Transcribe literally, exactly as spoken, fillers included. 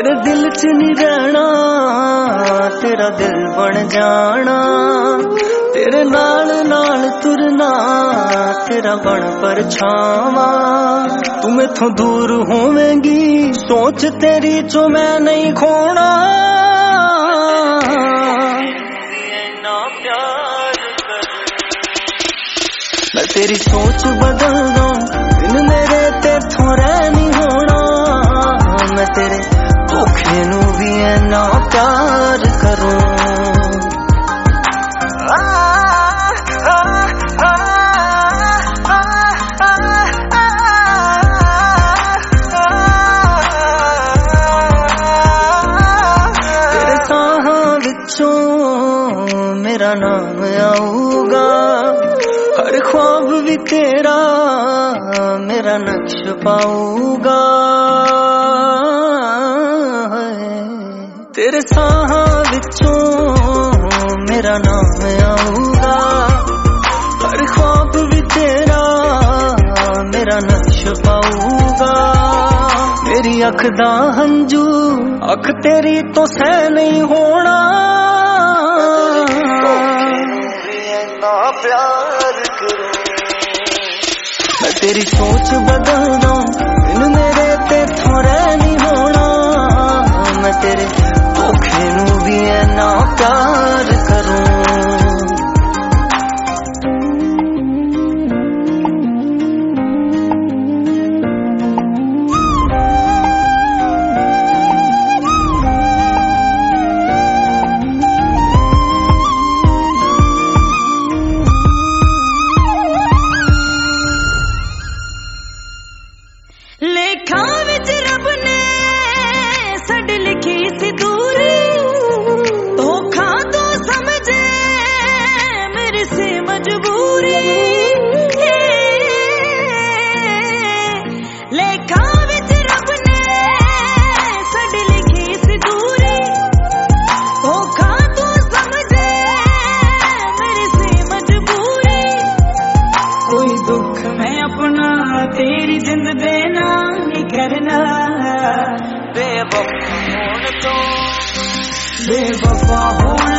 तेरे दिल च नहीं रहना, तेरा दिल बन जाना, तेरे नाल नाल तुरना, तेरा बन परछावा। तू मैथों दूर होवेंगी, सोच तेरी चो मैं नहीं खोना। मैं तेरी सोच बदल दूं, बिन मेरे तेथों रह नहीं होना। मैं तेरे धोखे नू भी इन्ना प्यार करूं। तेरे साहां विचों मेरा नाम आऊगा, हर ख्वाब भी तेरा मेरा नक्श पाऊगा। तेरे साहां विचों मेरा नाम आऊगा, हर ख्वाब भी तेरा मेरा नक्श पाऊगा। मेरी अख दा हंजू अख तेरी तो सह नहीं होना। प्यार करूं मैं तेरी सोच बदल दूं, बिन मेरे तेथों रह नहीं होना। मैं तेरे धोखे नू भी इन्ना प्यार करूं। लेखा विच रब ने साडी लिखी सी दूरी, धोखा तो समझे मेरी सी मजबूरी। लेखा विच रब ने साडी लिखी सी दूरी, धोखा तो समझे मेरी सी मजबूरी। कोई दुख मैं अपना तेरी जिंद देना नहीं करना। बेवफा होने तो बेवफा होने